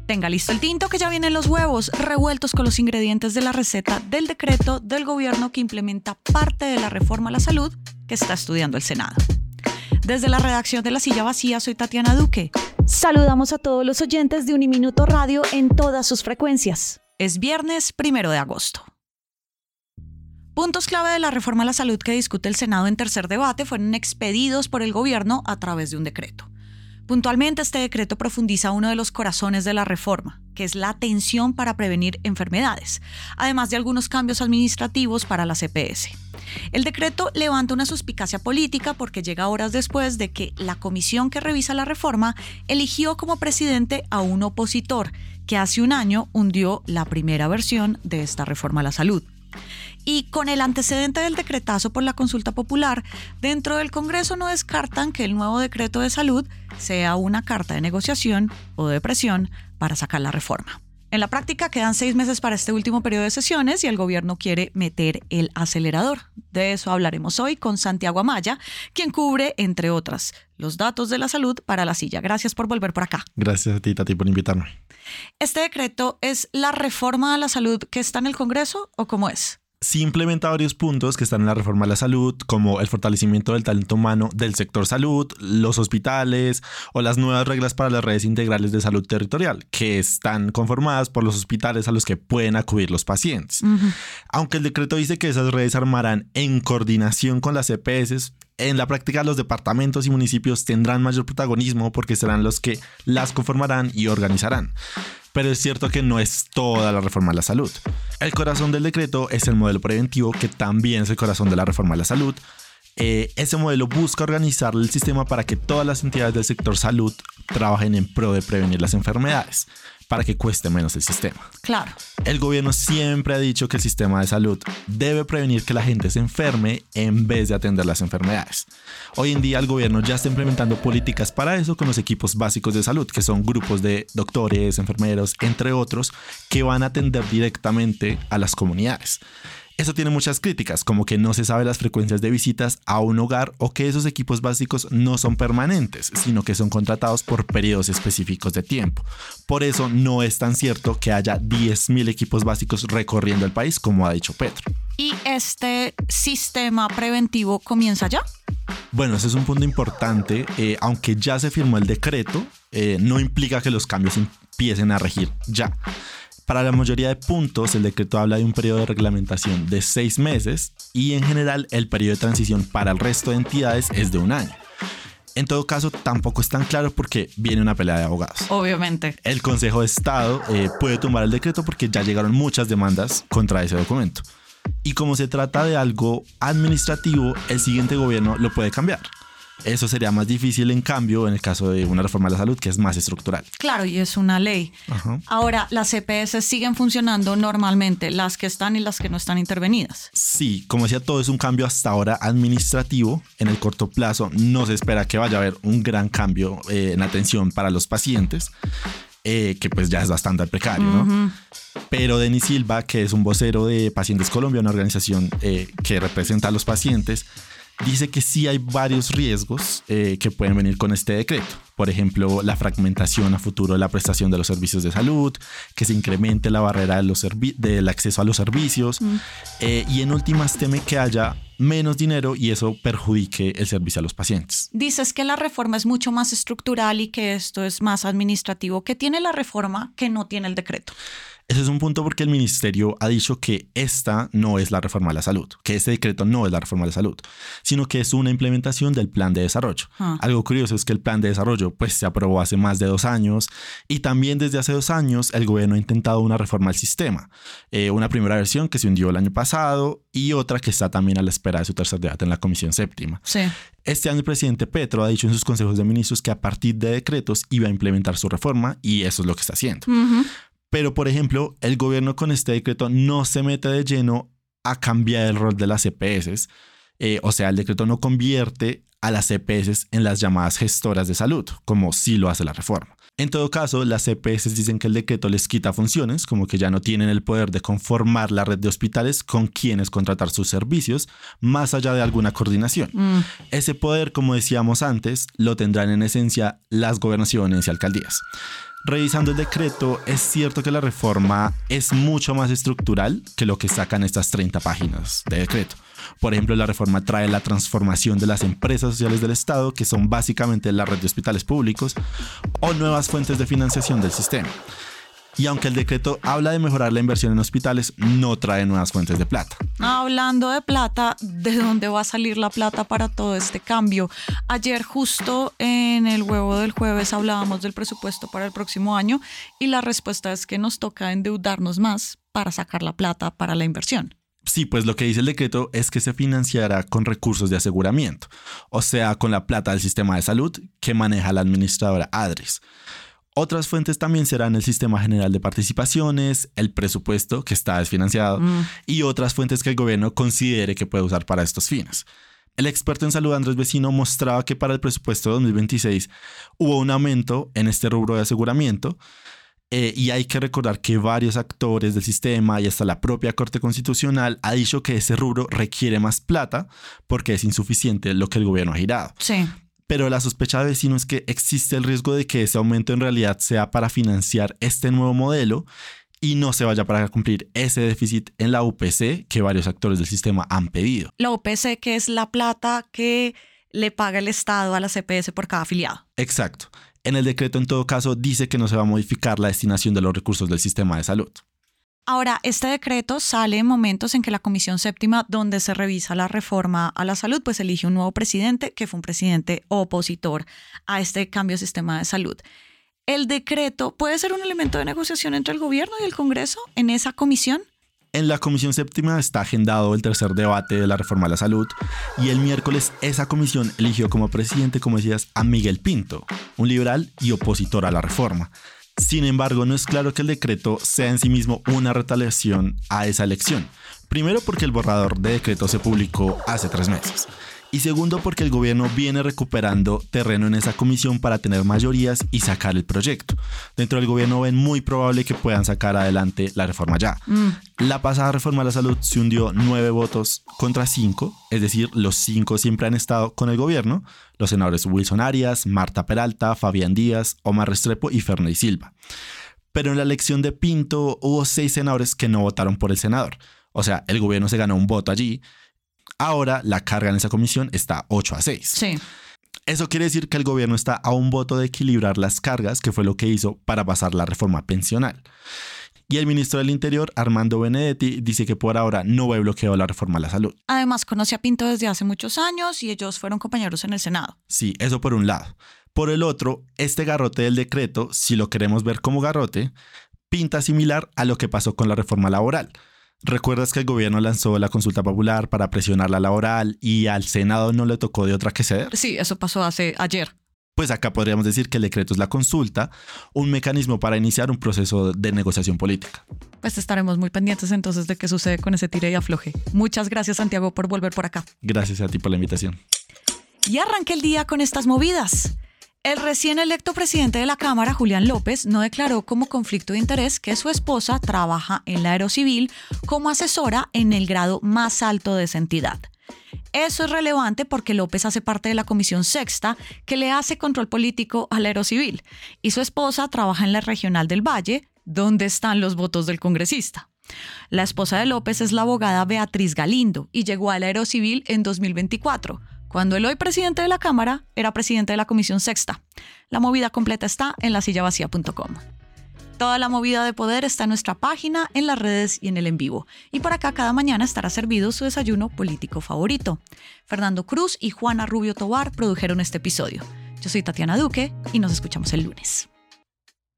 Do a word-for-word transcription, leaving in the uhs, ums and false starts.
Tenga listo el tinto que ya vienen los huevos revueltos con los ingredientes de la receta del decreto del gobierno que implementa parte de la reforma a la salud que está estudiando el Senado. Desde la redacción de La Silla Vacía, soy Tatiana Duque. Saludamos a todos los oyentes de Uniminuto Radio en todas sus frecuencias. Es viernes primero de agosto. Puntos clave de la reforma a la salud que discute el Senado en tercer debate fueron expedidos por el gobierno a través de un decreto. Puntualmente, este decreto profundiza uno de los corazones de la reforma, que es la atención para prevenir enfermedades, además de algunos cambios administrativos para la C P S. El decreto levanta una suspicacia política porque llega horas después de que la comisión que revisa la reforma eligió como presidente a un opositor que hace un año hundió la primera versión de esta reforma a la salud. Y con el antecedente del decretazo por la consulta popular, dentro del Congreso no descartan que el nuevo decreto de salud sea una carta de negociación o de presión para sacar la reforma. En la práctica quedan seis meses para este último periodo de sesiones y el gobierno quiere meter el acelerador. De eso hablaremos hoy con Santiago Amaya, quien cubre, entre otras, los datos de la salud para La Silla. Gracias por volver por acá. Gracias a ti, Tati, por invitarme. ¿Este decreto es la reforma a la salud que está en el Congreso o cómo es? Sí implementa varios puntos que están en la reforma a la salud, como el fortalecimiento del talento humano del sector salud, los hospitales o las nuevas reglas para las redes integrales de salud territorial, que están conformadas por los hospitales a los que pueden acudir los pacientes. Uh-huh. Aunque el decreto dice que esas redes se armarán en coordinación con las E P S, en la práctica los departamentos y municipios tendrán mayor protagonismo porque serán los que las conformarán y organizarán. Pero es cierto que no es toda la reforma a la salud. El corazón del decreto es el modelo preventivo, que también es el corazón de la reforma a la salud. Eh, ese modelo busca organizar el sistema para que todas las entidades del sector salud trabajen en pro de prevenir las enfermedades, para que cueste menos el sistema. Claro. El gobierno siempre ha dicho que el sistema de salud debe prevenir que la gente se enferme en vez de atender las enfermedades. Hoy en día el gobierno ya está implementando políticas para eso con los equipos básicos de salud, que son grupos de doctores, enfermeros, entre otros, que van a atender directamente a las comunidades. Eso tiene muchas críticas, como que no se sabe las frecuencias de visitas a un hogar o que esos equipos básicos no son permanentes, sino que son contratados por periodos específicos de tiempo. Por eso no es tan cierto que haya diez mil equipos básicos recorriendo el país, como ha dicho Petro. ¿Y este sistema preventivo comienza ya? Bueno, ese es un punto importante. Eh, aunque ya se firmó el decreto, eh, no implica que los cambios empiecen a regir ya. Para la mayoría de puntos, el decreto habla de un periodo de reglamentación de seis meses y en general el periodo de transición para el resto de entidades es de un año. En todo caso, tampoco es tan claro porque viene una pelea de abogados. Obviamente. El Consejo de Estado eh, puede tumbar el decreto porque ya llegaron muchas demandas contra ese documento. Y como se trata de algo administrativo, el siguiente gobierno lo puede cambiar. Eso sería más difícil, en cambio, en el caso de una reforma de la salud que es más estructural. Claro, y es una ley. Ajá. Ahora, las C P S siguen funcionando normalmente, las que están y las que no están intervenidas. Sí, como decía, todo es un cambio hasta ahora administrativo. En el corto plazo no se espera que vaya a haber un gran cambio eh, en atención para los pacientes, eh, que pues ya es bastante precario, ¿no? Uh-huh. Pero Denis Silva, que es un vocero de Pacientes Colombia, una organización eh, que representa a los pacientes, dice que sí hay varios riesgos eh, que pueden venir con este decreto. Por ejemplo, la fragmentación a futuro de la prestación de los servicios de salud, que se incremente la barrera de los servi- del acceso a los servicios mm. eh, y en últimas teme que haya menos dinero y eso perjudique el servicio a los pacientes. Dices que la reforma es mucho más estructural y que esto es más administrativo. ¿Qué tiene la reforma que no tiene el decreto? Ese es un punto porque el ministerio ha dicho que esta no es la reforma de la salud, que este decreto no es la reforma de la salud, sino que es una implementación del plan de desarrollo. Ah. Algo curioso es que el plan de desarrollo pues, se aprobó hace más de dos años y también desde hace dos años el gobierno ha intentado una reforma al sistema. Eh, una primera versión que se hundió el año pasado y otra que está también a la espera de su tercer debate en la Comisión Séptima. Sí. Este año el presidente Petro ha dicho en sus consejos de ministros que a partir de decretos iba a implementar su reforma y eso es lo que está haciendo. Uh-huh. Pero, por ejemplo, el gobierno con este decreto no se mete de lleno a cambiar el rol de las E P S. Eh, o sea, el decreto no convierte a las E P S en las llamadas gestoras de salud, como sí lo hace la reforma. En todo caso, las E P S dicen que el decreto les quita funciones, como que ya no tienen el poder de conformar la red de hospitales con quienes contratar sus servicios, más allá de alguna coordinación. Mm. Ese poder, como decíamos antes, lo tendrán en esencia las gobernaciones y alcaldías. Revisando el decreto, es cierto que la reforma es mucho más estructural que lo que sacan estas treinta páginas de decreto. Por ejemplo, la reforma trae la transformación de las empresas sociales del Estado, que son básicamente la red de hospitales públicos, o nuevas fuentes de financiación del sistema. Y aunque el decreto habla de mejorar la inversión en hospitales, no trae nuevas fuentes de plata. Hablando de plata, ¿de dónde va a salir la plata para todo este cambio? Ayer justo en el huevo del jueves hablábamos del presupuesto para el próximo año y la respuesta es que nos toca endeudarnos más para sacar la plata para la inversión. Sí, pues lo que dice el decreto es que se financiará con recursos de aseguramiento, o sea, con la plata del sistema de salud que maneja la administradora ADRES. Otras fuentes también serán el Sistema General de Participaciones, el presupuesto que está desfinanciado mm. y otras fuentes que el gobierno considere que puede usar para estos fines. El experto en salud Andrés Vecino mostraba que para el presupuesto de dos mil veintiséis hubo un aumento en este rubro de aseguramiento eh, y hay que recordar que varios actores del sistema y hasta la propia Corte Constitucional ha dicho que ese rubro requiere más plata porque es insuficiente lo que el gobierno ha girado. Sí. Pero la sospecha de Vecino es que existe el riesgo de que ese aumento en realidad sea para financiar este nuevo modelo y no se vaya para cumplir ese déficit en la U P C que varios actores del sistema han pedido. La U P C, que es la plata que le paga el Estado a la C P S por cada afiliado. Exacto. En el decreto, en todo caso, dice que no se va a modificar la destinación de los recursos del sistema de salud. Ahora, este decreto sale en momentos en que la Comisión Séptima, donde se revisa la reforma a la salud, pues elige un nuevo presidente, que fue un presidente opositor a este cambio de sistema de salud. ¿El decreto puede ser un elemento de negociación entre el gobierno y el Congreso en esa comisión? En la Comisión Séptima está agendado el tercer debate de la reforma a la salud y el miércoles esa comisión eligió como presidente, como decías, a Miguel Pinto, un liberal y opositor a la reforma. Sin embargo, no es claro que el decreto sea en sí mismo una retaliación a esa elección. Primero, porque el borrador de decreto se publicó hace tres meses. Y segundo, porque el gobierno viene recuperando terreno en esa comisión para tener mayorías y sacar el proyecto. Dentro del gobierno ven muy probable que puedan sacar adelante la reforma ya. Mm. La pasada reforma a la salud se hundió nueve votos contra cinco, es decir, los cinco siempre han estado con el gobierno, los senadores Wilson Arias, Marta Peralta, Fabián Díaz, Omar Restrepo y Ferney Silva. Pero en la elección de Pinto hubo seis senadores que no votaron por el senador. O sea, el gobierno se ganó un voto allí. Ahora la carga en esa comisión está ocho a seis. Sí. Eso quiere decir que el gobierno está a un voto de equilibrar las cargas, que fue lo que hizo para pasar la reforma pensional. Y el ministro del Interior, Armando Benedetti, dice que por ahora no ve bloqueado la reforma a la salud. Además, conoce a Pinto desde hace muchos años y ellos fueron compañeros en el Senado. Sí, eso por un lado. Por el otro, este garrote del decreto, si lo queremos ver como garrote, pinta similar a lo que pasó con la reforma laboral. ¿Recuerdas que el gobierno lanzó la consulta popular para presionar la laboral y al Senado no le tocó de otra que ceder? Sí, eso pasó hace ayer. Pues acá podríamos decir que el decreto es la consulta, un mecanismo para iniciar un proceso de negociación política. Pues estaremos muy pendientes entonces de qué sucede con ese tire y afloje. Muchas gracias, Santiago, por volver por acá. Gracias a ti por la invitación. Y arranque el día con estas movidas. El recién electo presidente de la Cámara, Julián López, no declaró como conflicto de interés que su esposa trabaja en la Aerocivil como asesora en el grado más alto de esa entidad. Eso es relevante porque López hace parte de la Comisión Sexta que le hace control político a la Aerocivil y su esposa trabaja en la Regional del Valle, donde están los votos del congresista. La esposa de López es la abogada Beatriz Galindo y llegó a la Aerocivil en dos mil veinticuatro. Cuando el hoy presidente de la Cámara era presidente de la Comisión Sexta. La movida completa está en la silla vacía punto com. Toda la movida de poder está en nuestra página, en las redes y en el en vivo. Y por acá cada mañana estará servido su desayuno político favorito. Fernando Cruz y Juana Rubio Tobar produjeron este episodio. Yo soy Tatiana Duque y nos escuchamos el lunes.